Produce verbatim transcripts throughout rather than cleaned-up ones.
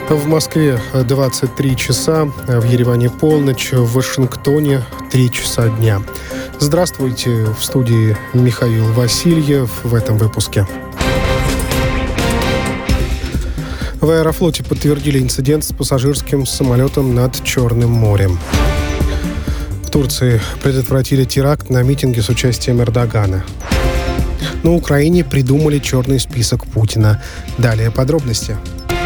В Москве двадцать три часа, в Ереване полночь, в Вашингтоне три часа дня. Здравствуйте, в студии Михаил Васильев в этом выпуске. В Аэрофлоте подтвердили инцидент с пассажирским самолетом над Черным морем. В Турции предотвратили теракт на митинге с участием Эрдогана. На Украине придумали черный список Путина. Далее подробности.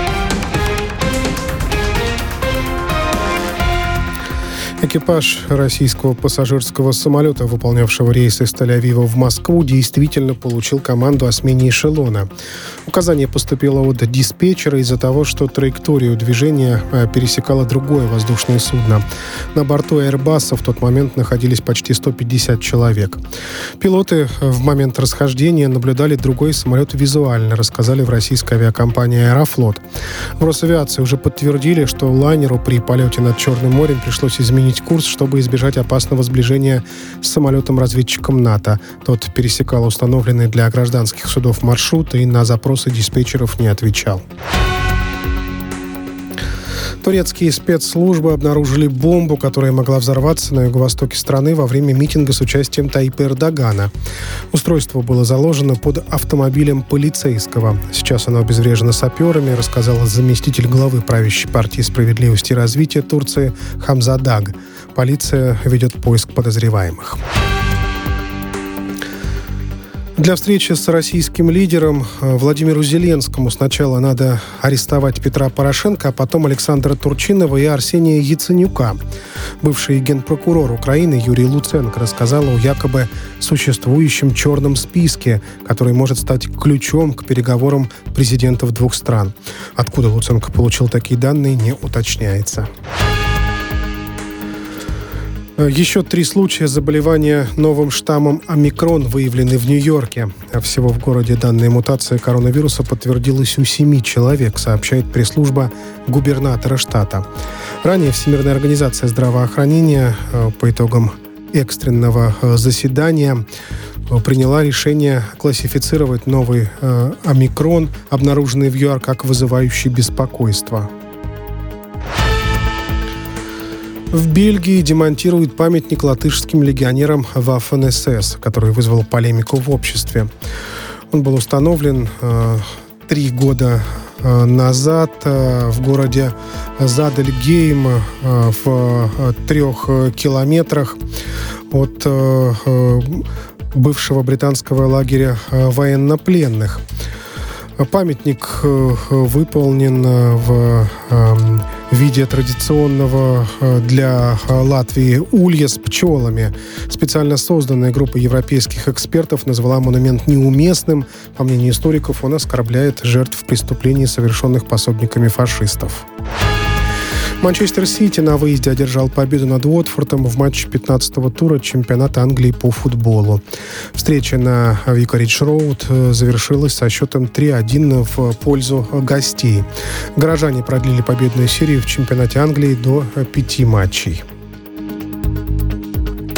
Экипаж российского пассажирского самолета, выполнявшего рейс из Тель-Авива в Москву, действительно получил команду о смене эшелона. Указание поступило от диспетчера из-за того, что траекторию движения пересекало другое воздушное судно. На борту Airbus в тот момент находились почти сто пятьдесят человек. Пилоты в момент расхождения наблюдали другой самолет визуально, рассказали в российской авиакомпании «Аэрофлот». В Росавиации уже подтвердили, что лайнеру при полете над Черным морем пришлось изменить курс, чтобы избежать опасного сближения с самолетом-разведчиком НАТО. Тот пересекал установленный для гражданских судов маршрут и на запросы диспетчеров не отвечал. Турецкие спецслужбы обнаружили бомбу, которая могла взорваться на юго-востоке страны во время митинга с участием Тайипа Эрдогана. Устройство было заложено под автомобилем полицейского. Сейчас оно обезврежено саперами, рассказал заместитель главы правящей партии «Справедливости и развития» Турции Хамза Даг. Полиция ведет поиск подозреваемых. Для встречи с российским лидером Владимиру Зеленскому сначала надо арестовать Петра Порошенко, а потом Александра Турчинова и Арсения Яценюка. Бывший генпрокурор Украины Юрий Луценко рассказал о якобы существующем черном списке, который может стать ключом к переговорам президентов двух стран. Откуда Луценко получил такие данные, не уточняется. Еще три случая заболевания новым штаммом омикрон выявлены в Нью-Йорке. Всего в городе данная мутация коронавируса подтвердилась у семи человек, сообщает пресс-служба губернатора штата. Ранее Всемирная организация здравоохранения по итогам экстренного заседания приняла решение классифицировать новый омикрон, обнаруженный в ЮАР, как вызывающий беспокойство. В Бельгии демонтируют памятник латышским легионерам Waffen-эс эс, который вызвал полемику в обществе. Он был установлен э, три года э, назад э, в городе Задельгейм э, в э, трех километрах от э, э, бывшего британского лагеря э, военнопленных. Памятник э, выполнен в э, в виде традиционного для Латвии улья с пчелами. Специально созданная группа европейских экспертов назвала монумент неуместным. По мнению историков, он оскорбляет жертв преступлений, совершенных пособниками фашистов. Манчестер Сити на выезде одержал победу над Уотфордом в матче пятнадцатого тура чемпионата Англии по футболу. Встреча на Викаридж-Роуд завершилась со счетом три один в пользу гостей. Горожане продлили победную серию в чемпионате Англии до пяти матчей.